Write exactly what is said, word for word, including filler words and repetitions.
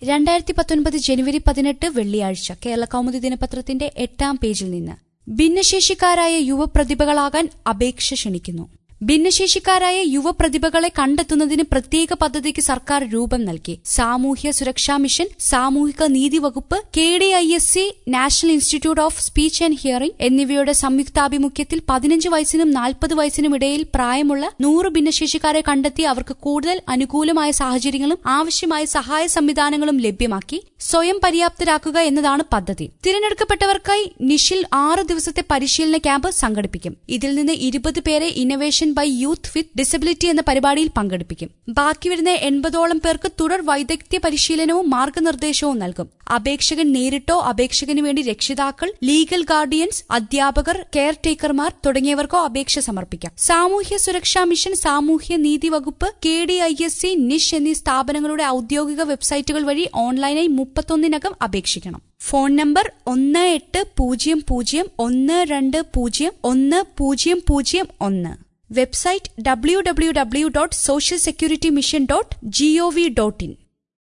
രണ്ടായിരത്തി പത്തൊൻപത് ജനുവരി പതിനെട്ട് വെള്ളിയാഴ്ച കേരള കൗമുദി ദിനപത്രത്തിന്റെ എട്ടാം പേജിൽ നിന്ന് ഭിന്നശേഷിക്കാരായ യുവപ്രതിഭകളാകാൻ അപേക്ഷ ക്ഷണിക്കുന്നു. ഭിന്നശേഷിക്കാരായ യുവപ്രതിഭകളെ കണ്ടെത്തുന്നതിന് പ്രത്യേക പദ്ധതിക്ക് സർക്കാർ രൂപം നൽകി. സാമൂഹ്യ സുരക്ഷാ മിഷൻ, സാമൂഹിക നീതി വകുപ്പ്, K D I S C, national institute of speech and hearing എന്നിവയുടെ സംയുക്താഭിമുഖ്യത്തിൽ പതിനഞ്ച് വയസ്സിനും നാൽപ്പത് വയസ്സിനും ഇടയിൽ പ്രായമുള്ള നൂറ് ഭിന്നശേഷിക്കാരെ കണ്ടെത്തി അവർക്ക് കൂടുതൽ അനുകൂലമായ സാഹചര്യങ്ങളും ആവശ്യമായ സഹായ സംവിധാനങ്ങളും ലഭ്യമാക്കി സ്വയം പര്യാപ്തരാക്കുക എന്നതാണ് പദ്ധതി. തിരഞ്ഞെടുക്കപ്പെട്ടവർക്കായി നിഷിൽ ആറ് ദിവസത്തെ പരിശീലന ക്യാമ്പ് സംഘടിപ്പിക്കും. ഇതിൽ നിന്ന് ഇരുപത് പേരെ innovation by youth with disability എന്ന പരിപാടിയിൽ പങ്കെടുപ്പിക്കും. ബാക്കി വരുന്ന എൺപതോളം പേർക്ക് തുടർ വൈദഗ്ധ്യ പരിശീലനവും മാർഗനിർദ്ദേശവും നൽകും. അപേക്ഷകൻ നേരിട്ടോ അപേക്ഷകന് വേണ്ടി രക്ഷിതാക്കൾ, ലീഗൽ ഗാർഡിയൻസ്, അധ്യാപകർ, കെയർ ടേക്കർമാർ തുടങ്ങിയവർക്കോ അപേക്ഷ സമർപ്പിക്കാം. സാമൂഹ്യ സുരക്ഷാ മിഷൻ, സാമൂഹ്യ നീതി വകുപ്പ്, K D I S C, NISH എന്നീ സ്ഥാപനങ്ങളുടെ ഔദ്യോഗിക വെബ്സൈറ്റുകൾ വഴി ഓൺലൈനായി മുപ്പത്തൊന്നിനകം അപേക്ഷിക്കണം. ഫോൺ നമ്പർ ഒന്ന് എട്ട് പൂജ്യം പൂജ്യം ഒന്ന് രണ്ട് പൂജ്യം ഒന്ന് പൂജ്യം പൂജ്യം ഒന്ന്. Website W W W dot social security mission dot G O V dot in.